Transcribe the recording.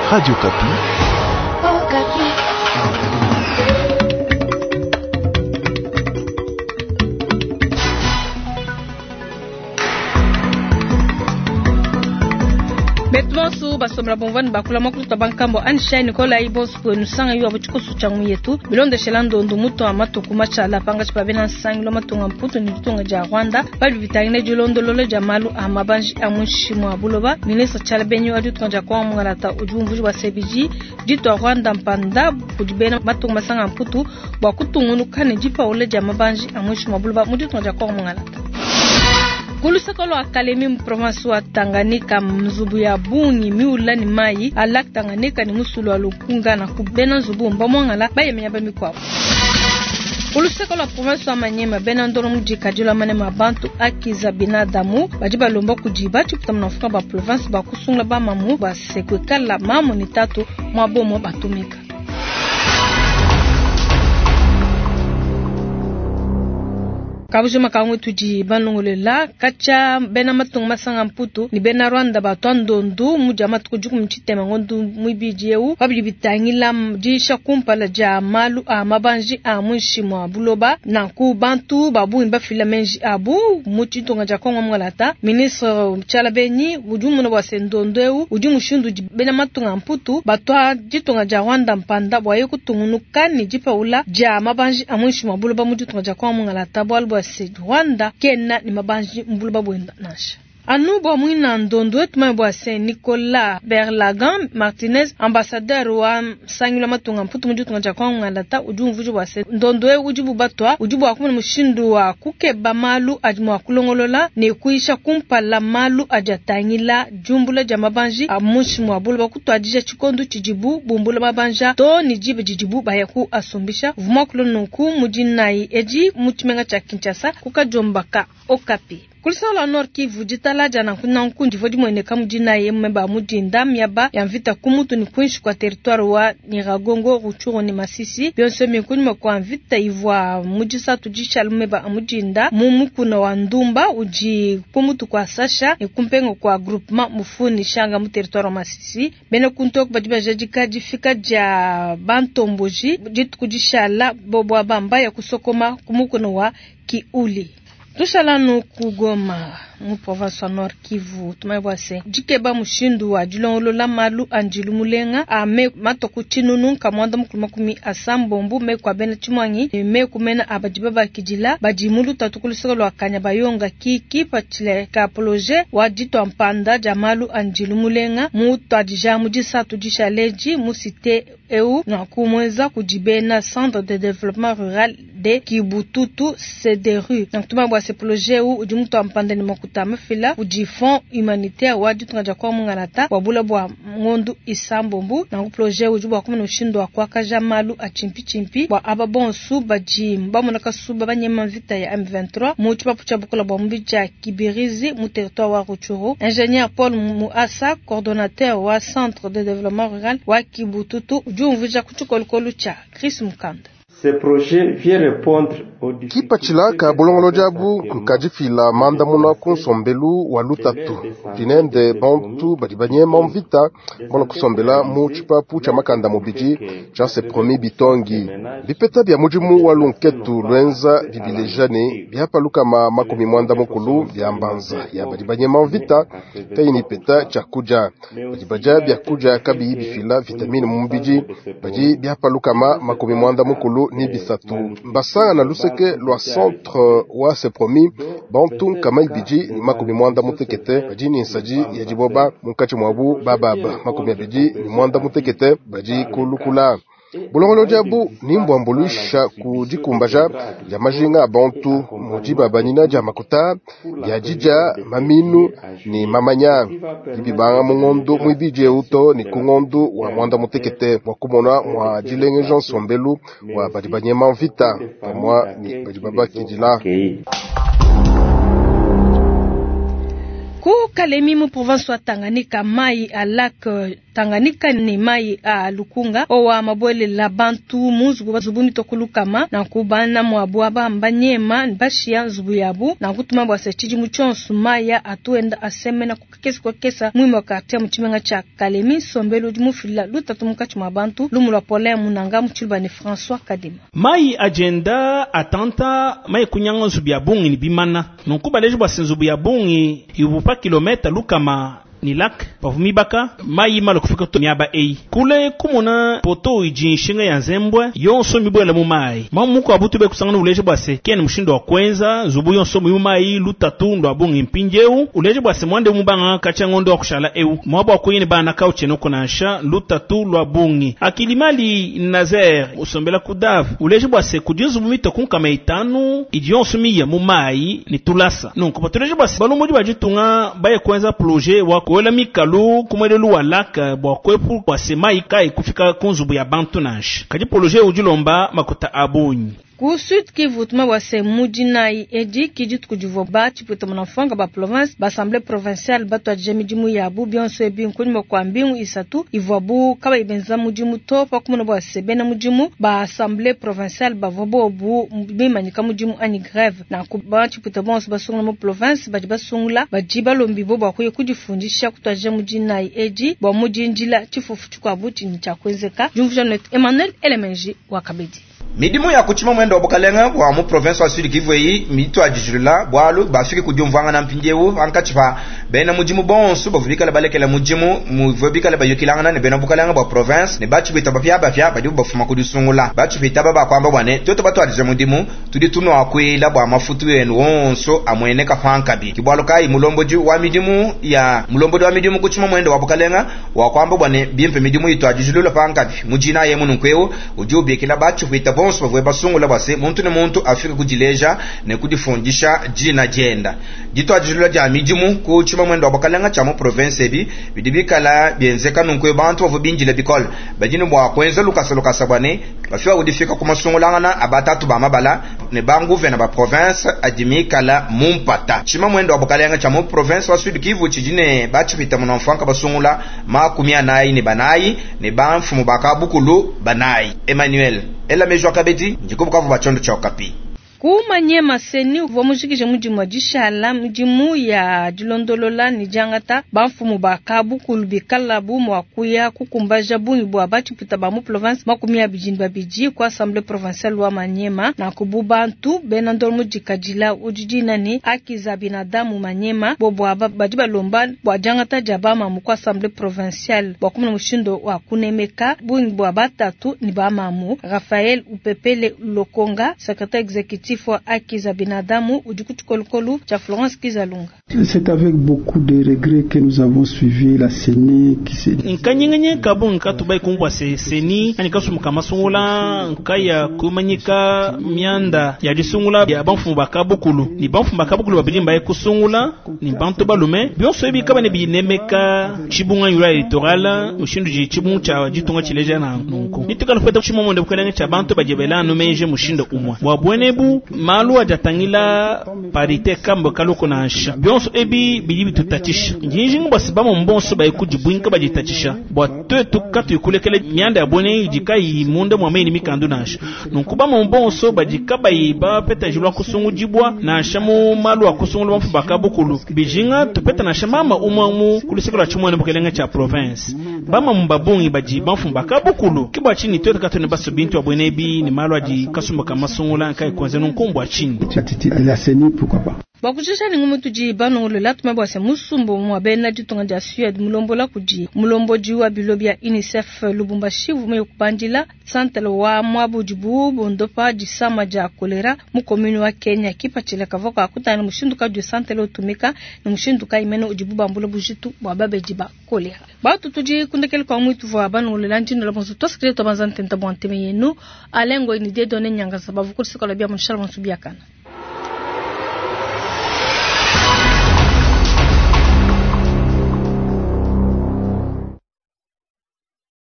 Radio Kapi. Oh, Kapi. Betmosu basomra bonvani bakula makulu tabankambo ansha Nicola Ibospo nusanga yu abuchiko suchangu yetu bilonde shelando ndumuto amatuku machala panga chipabena sangilo matunga mputo nitunga ja Rwanda bali vitangine julondo lole jamalu amabanji amushimo abuloba ministre chalbenyo adu tonja kwa mungalata ujumvuji wa CBG dito Rwanda mpanda kujibena matunga masanga mputo bwa kutungunu kane jipa ole jamabanji amushimo abuloba mudi tonja kwa mungalata. Kulusakolo akalemi mprovince wa Tanganyika mzubu ya bungi miula ni mai alak Tanganyika ni musulu wa lukunga na kubena zubu mbamwangala baye menyaba mikwapo. Kulusakolo province wa Manyema bena ndoro mujika jula mane mabantu akiza binadamu bajiba lomba kujiba chuputamna fuka ba province ba kusungla ba mamu ba sekwekala mamu ni tatu mwabomo batumika. Kabujuma kangwe tuji banongolela kacha bena matung masanga mputu ni bena Rwanda batondondu mujama tukujuku mchitema ngondu mwibijeu wabili bitangila mjisha kumpala jamalu amabanji amushimo abuloba na ku bantu babu imba filamenji abu muchitonga jakonga mwalata ministre Chalabenyi ujumu na wasendondeu ujumu shundu bena matunga mputu batwa jitonga ja Rwanda mpanda bwaye kutungunukani jipa ula jamabanji amushimo abuloba muchitonga jakonga mwalata bwalbo Rwanda kena ni mabanji mbuluba bwenda nasha. Anubo mwina ndondo etuma bwa Saint Nicolas Berlagan Martinez ambassadeur wa sangula matunga mputu mujutunga jakwa ngalata ujumvuju wa Saint ndondo ujubu batwa ujubu akumwe mushindu wa kukeba malu ajmu kulongolola ne kuisha kumpala malu ajatangila jumbula jamabanji amushimwa bulba kutwajija chikondo chijibu bumbula mabanja to ni jibe jijibu bayaku asumbisha vuma kulonunku mujinai eji muchimenga cha Kinshasa kukajombaka Okapi. Kulisala Nord Kivu jitala jana kuna nkundi vodi mwene kamujina yemba mujinda myaba yamvita kumutu ni kwinshi kwa territoire wa Nyiragongo Ruchuru ni Masisi byonse mikuni makwa mvita ivwa mujisa tujisha lumeba amujinda mumukuna wa Ndumba uji kumutu kwa Sasha ikumpengo kwa groupement mufuni shanga mu territoire wa Masisi bene kuntok bajiba jajika jifika ja Bantomboji jitu kujishala bobo bamba ya kusokoma kumukuna wa Kiuli. Tushalanu kugoma mu province Nord Kivu tumaibwase jikeba mushindu wa julongolo la malu anjilu mulenga ame matoku chinunu kamwanda mukuluma kumi asambombu me kwa bene chimwangi me kumena abajibaba kijila bajimulu tatukulisoko lwa kanya bayonga kiki pachile ka projet wa jito mpanda jamalu anjilu mulenga mu twadija mujisa tujisha leji musite eu na kumweza kujibena centre de développement rural de Kibututu Cederu na tumabwase projet u ujumuto mpanda ni makutama fila ujifon humanitaire wadi tungaja kwa munganata wabula bwa ngondu isambombu na projet ujubu wakumene ushindo wa kwa kajamalu achimpi bwa ababonsu bajimba monaka suba banyema vita ya M23 muchupa pucha bukula bwa mbija Kibirizi mu territoire wa Ruchuru. Ingénieur Paul Muasa coordonnateur wa centre de développement rural wa Kibututu ujumvuja kuchukolukolu cha Chris Mukanda. Ce projet vient répondre aux Kipachila ka bolongolo jabu kukajifila manda muna kunsombelu walutatu dinende bantu badibanye mvita mona kusombela mu chipapu cha makanda mobiji cha se promis bitongi bipeta bya mujimu walunketu lwenza bibilejane byapaluka makomi mwanda mukulu bya mbanza ya badibanye mvita kayini peta cha kuja badibaja bya kuja kabi bifila vitamine mubiji baji byapaluka makomi mwanda mukulu ni bisatu mbasanga na luseke lwa centre wa se promis bantu kama ibiji ni makomi mwanda mutekete baji ni nsaji ya jiboba mukachi mwabu bababa makomi abiji ni mwanda mutekete baji kulukula bulongolo jabu ni mbwambulisha kujikumbaja ya majinga bantu mujiba banina ja makuta ya jija maminu ni mamanya ibibanga mungondo mwibije uto ni kungondo wa mwanda mutekete mwakumona mwa jilenge Jean Sombelu wa badibanye mvita mwa ni badibaba kijila Ku Kalemi mu province wa Tanganyika mai alak Tanganyika ni mai a lukunga owa mabwele la bantu muzugu bazubuni tokulukama na kubana mwabwaba mbanyema bashia zubu yabu na kutuma bwa sechiji muchonsu maya atuenda aseme na kukekesa kwa kesa mwimo katia mchimenga cha Kalemi sombelo jumufila lutatumuka chuma bantu lumula pole munanga mchilba ni François Kadima. Mai agenda atanta mai kunyanga zubu ya bungi ni bimana nonkuba leji bwa senzubu ya bungi yubupa kilometa lukama ni lak pavumi baka mai malo kufika to nyaba ei kule kumona poto ijinshinga ya Nzembwe yonso mibwela mu mai mamuko abutu be kusangana uleje bwase ken mushindo wa kwenza zubu yonso mu mai lutatu ndo abungi mpinjeu uleje bwase mwande mubanga kacha ngondo wa kushala eu mwabo akoyene bana kauche no konasha lutatu lwa bungi akilimali Nazer usombela kudav uleje bwase kujizu mumito kunkama itanu ijionso miya mu mai ni tulasa nonko patuleje bwase balumuji bajitunga baye kwenza projet wa wala mikalu kumwelelu walaka bwa kwepu kwa semai kai kufika kunzubu ya bantu nash kaji poloje ujilomba makuta abunyi Kusud Kivu tuma wase mujina edi kijit kujuvo ba chipeta mnafanga ba province ba assemblée provinciale ba twa jamijimu ya bu bionso ebi nkunimo kwa mbingu isatu ivobu kaba ibenza mujimu to pa kumuna ba sebena mujimu ba assemblée provinciale ba vobo bu bimanyika mujimu ani grève na kuba chipeta bonso ba sungula mu province ba sungula ba jibalo mbibo ba kuye kujifundisha kutwa jamujina edi ba mujinjila chifufu chukwa buti ni chakwezeka jumvuja net Emmanuel Elemenji wa Kabedi. Midimu ya kuchima mwendo wabukalenga wa mu province wa Sud Kivu yi mitu ajijula bwalu bafiki kujumvanga na mpinjewu ankachipa bena mujimu bonsu bavubika la balekela mujimu muvubika la bayukilanga ne bena bukalenga bwa province ne bachi bita bafya badi bafuma kudusungula bachi bita baba kwamba bwane toto batu adije mudimu tudi tuno akwela bwa mafutu yenu wonso amwene kafankabi kibwalo kai mulomboji wa midimu ya mulomboji wa midimu kuchima mwendo wabukalenga wa kwamba bwane bimpe midimu itu ajijula pankabi mujina ye mununkweo ujubi kila bachi bita bonso bavwe basungula base muntu ne muntu afika kujileja ne kudifundisha jina jenda jito ajulula ja mijimu ku chima mwendo wabakalanga cha mu province ebi bidibikala bienzeka nunkwe bantu bavubinjile bikol bajinu bwa kwenza lukasa bwane bafika kudifika ku masungulanga abatatu ba mabala ne bangu vena ba province adimikala mumpata chima mwendo wabakalanga cha mu province wa Sud Kivu chijine bachi bita munamfanka basungula makumia nayi ne banayi ne banfu mubakabukulu banayi Emmanuel Ela mejwa Kabedi njikubukavu bachondo cha Okapi. Kumanyema seni vomujikije mujimu wa jishala mujimu ya jilondolola ni jangata bamfumu bakabu kulubikalabu mwakuya kukumbaja bungi bwa bachi puta ba mu province makumia bijini babiji kwa assemblée provinciale wa Manyema na kububantu benandol mujikajila ujijina ni haki za binadamu Manyema bobo bajiba lomba bwa jangata jabama mu kwa assemblée provinciale bwa kumuna mushindo wa kunemeka bungi bwa batatu ni bamamu Raphaël Upepele Lokonga secrétaire exécutif wa haki za binadamu ujukutukolukolu cha Florence Kizalunga. C'est avec beaucoup de regrets que nous avons suivi la CENI qui s'est nkanyenganye kabu nkatubai kumbwa CENI ani kasumuka masungula nkaya kumanyika mianda ya disungula ya banfu bakabukulu ni banfu bakabukulu babilimba kusungula ni bantu balume bionso ebi kaba ne binemeka chibunga yura electoral ushindu ji chibunga cha jitunga chileja na nko nitikala feta chimo monde bukalenge cha bantu bajebela no meje mushindo umwa wabwenebu malu ajatangila parite kambo kaloko na ansha bionso ebi bilibi tutatisha njinjingu basibamo mbonso bayikujibwinka bajitatisha bwa twetu katu yukulekele mianda ya bwene ijika imunde mwameni mikandu na ansha nunkuba mbonso bajika bayiba peta jilwa kusungu jibwa na ansha mu malu akusungu lwa mfubaka bukulu bijinga tupeta na ansha mama umamu kulisikula chumwane bukelenga cha province bama mbabungi bajiba mfubaka bukulu kibwa chini twetu katu ne baso bintu wa bwene ebi ni malu aji kasumba kamasungula kai kwanza nunkumbwa chini la CENI pourquoi pas. Bakujisha ni ngumu tuji banongolo la tumabwase musumbo mwabena jitonga ja Suède mulombola kuji mulomboji wa bilobia UNICEF Lubumbashi vume kupandila centre wa mwabujibu bondopa jisama ja kolera mu commune wa Kenya kipachile kavoko akutana mushinduka ju centre otumika ni mushinduka imene ujibu bambulo bujitu bwababe jiba kolera batu tuji kundekele kwa mwitu vwa banongolo la njino la bonzo toskreto banzante ntabwanteme yenu alengo ini de donne nyanga sababu kulisikola bia mshara msubiakana.